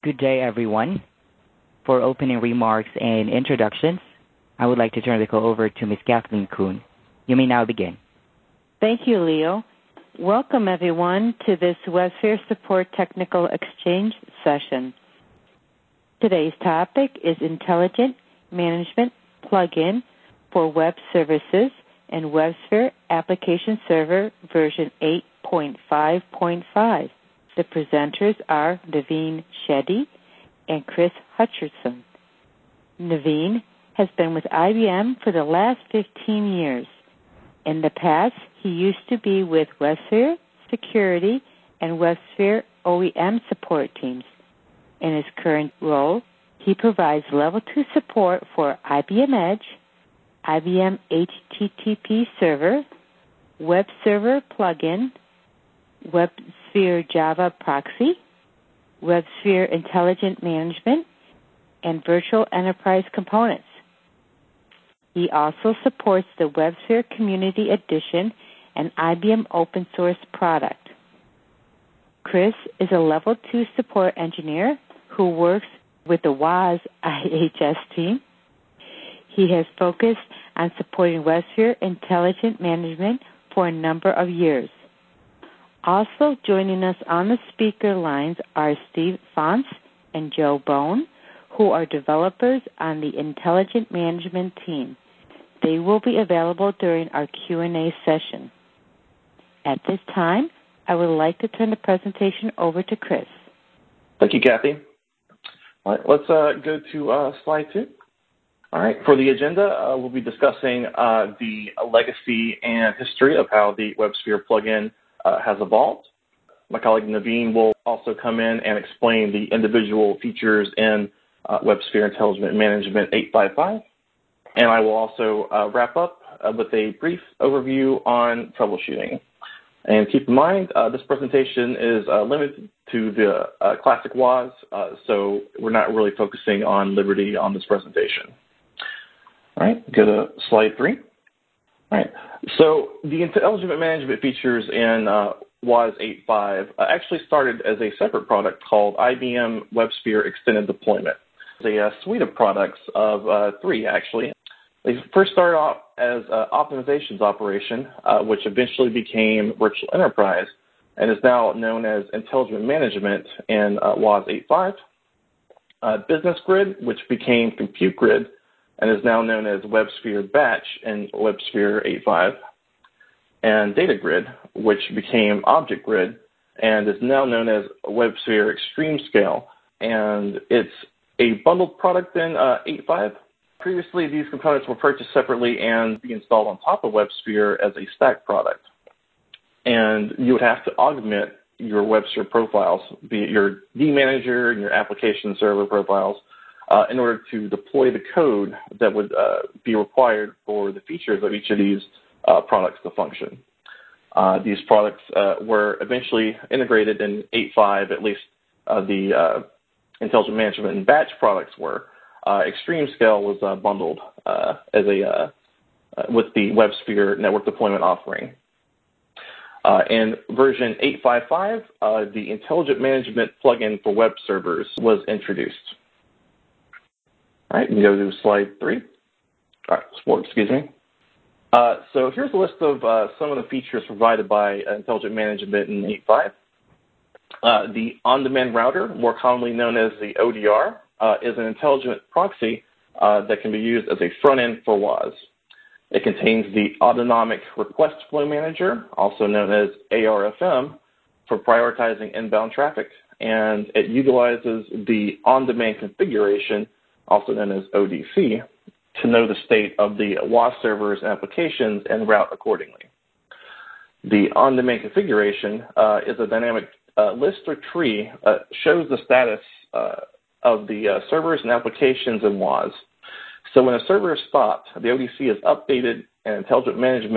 Good day, everyone. For opening remarks and introductions, I would like to turn the call over to Ms. Kathleen Kuhn. You may now begin. Thank you, Leo. Welcome, everyone, to this WebSphere Support Technical Exchange session. Today's topic is Intelligent Management Plugin for Web Services and WebSphere Application Server version 8.5.5. The presenters are Naveen Shetty and Chris Hutcherson. Naveen has been with IBM for the last 15 years. In the past, he used to be with WebSphere Security and WebSphere OEM support teams. In his current role, he provides Level 2 support for IBM Edge, IBM HTTP Server, Web Server Plugin, WebSphere Java Proxy, WebSphere Intelligent Management, and Virtual Enterprise Components. He also supports the WebSphere Community Edition and IBM Open Source product. Chris is a Level 2 support engineer who works with the WAS IHS team. He has focused on supporting WebSphere Intelligent Management for a number of years. Also joining us on the speaker lines are Steve Fonce and Joe Bone, who are developers on the Intelligent Management team. They will be available during our Q&A session. At this time, I would like to turn the presentation over to Chris. Thank you, Kathy. All right, let's go to slide 2. All right, for the agenda, we'll be discussing the legacy and history of how the WebSphere plugin has evolved. My colleague Naveen will also come in and explain the individual features in WebSphere Intelligent Management 8.5.5. And I will also wrap up with a brief overview on troubleshooting. And keep in mind, this presentation is limited to the classic WAS, so we're not really focusing on Liberty on this presentation. All right, go to slide 3. All right, so the intelligent management features in WAS 8.5 actually started as a separate product called IBM WebSphere Extended Deployment. It's a suite of products of 3, actually. They first started off as optimizations operation, which eventually became Virtual Enterprise, and is now known as Intelligent Management in WAS 8.5. Business Grid, which became Compute Grid, and is now known as WebSphere Batch in WebSphere 8.5. And Data Grid, which became Object Grid, and is now known as WebSphere Extreme Scale, and it's a bundled product in 8.5. Previously, these components were purchased separately and be installed on top of WebSphere as a stack product. And you would have to augment your WebSphere profiles, be it your vManager and your application server profiles, in order to deploy the code that would be required for the features of each of these products to function. These products were eventually integrated in 8.5, at least the Intelligent Management and Batch products were. Extreme Scale was bundled as with the WebSphere network deployment offering. In version 8.5.5, the Intelligent Management plugin for web servers was introduced. All right, we can go to slide 3. All right, 4, excuse me. So here's a list of some of the features provided by Intelligent Management in 8.5. The on-demand router, more commonly known as the ODR, is an intelligent proxy that can be used as a front end for WAS. It contains the Autonomic Request Flow Manager, also known as ARFM, for prioritizing inbound traffic, and it utilizes the on-demand configuration, also known as ODC, to know the state of the WAS servers and applications and route accordingly. The on-demand configuration is a dynamic list or tree shows the status of the servers and applications in WAS. So when a server is stopped, the ODC is updated and Intelligent Management